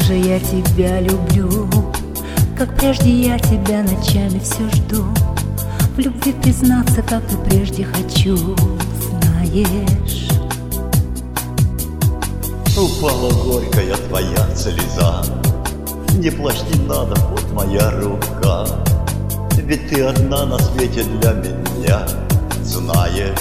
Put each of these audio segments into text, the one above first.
же я тебя люблю, как прежде я тебя ночами все жду. В любви признаться, как и прежде хочу, знаешь. Упала горькая твоя слеза, не плачь, не надо, вот моя рука. Ведь ты одна на свете для меня, знаешь.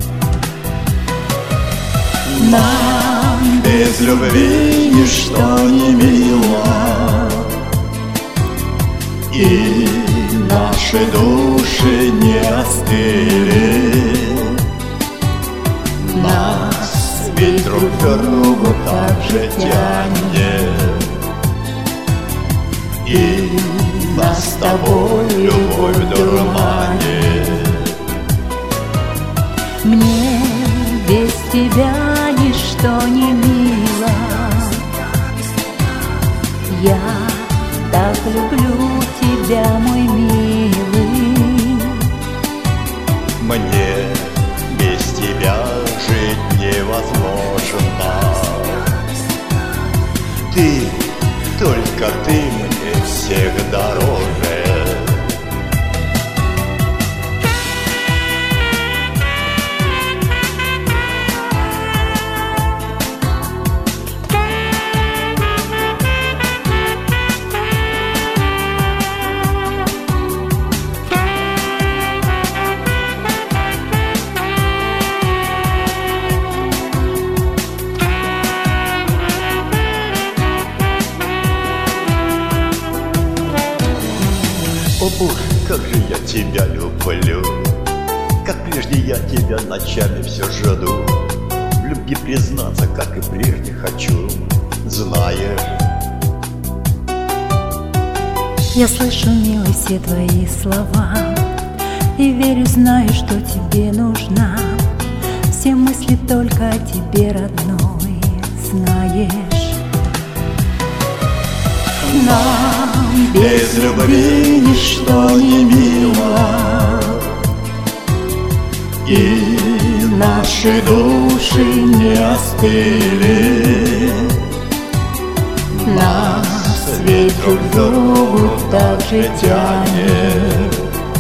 Нам без любви ничто не мило, и наши души не остыли. Нас ведь друг к другу так же тянет, и нас с тобой любовь дурманит. Мне без тебя ничто не мило. Я так люблю тебя, мой милый. Мне без тебя жить невозможно. Ты, только ты мне всех дороже. О Боже, как же я тебя люблю, как прежде я тебя ночами все жду. В любви признаться, как и прежде хочу, знаешь. Я слышу, милый, все твои слова и верю, знаю, что тебе нужна. Все мысли только о тебе, родной, знаешь. Нам без любви ничто не мило, и наши души не остыли. Нас ведь друг к другу так же тянет,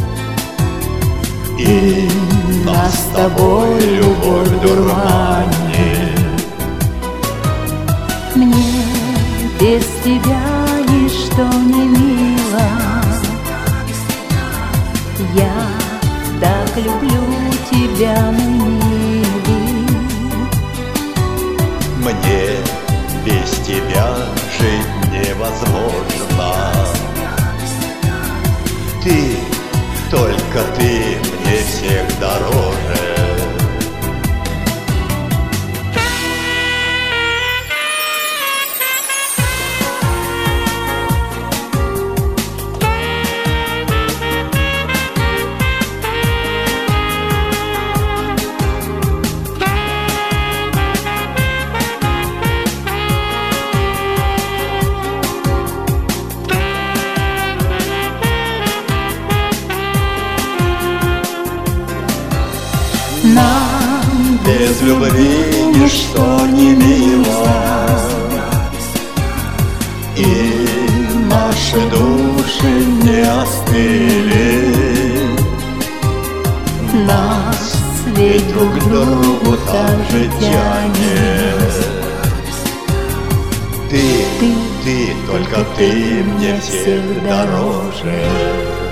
и нас с тобой любовь дурманит. Мне без тебя ничто не мило. Я так люблю тебя, мой милый. Мне без тебя жить невозможно. Ты, только ты мне всех дороже. Нам без любви ничто не мило, и наши души не остыли. Нас ведь друг к другу так же тянет. Ты, только ты мне всех дороже.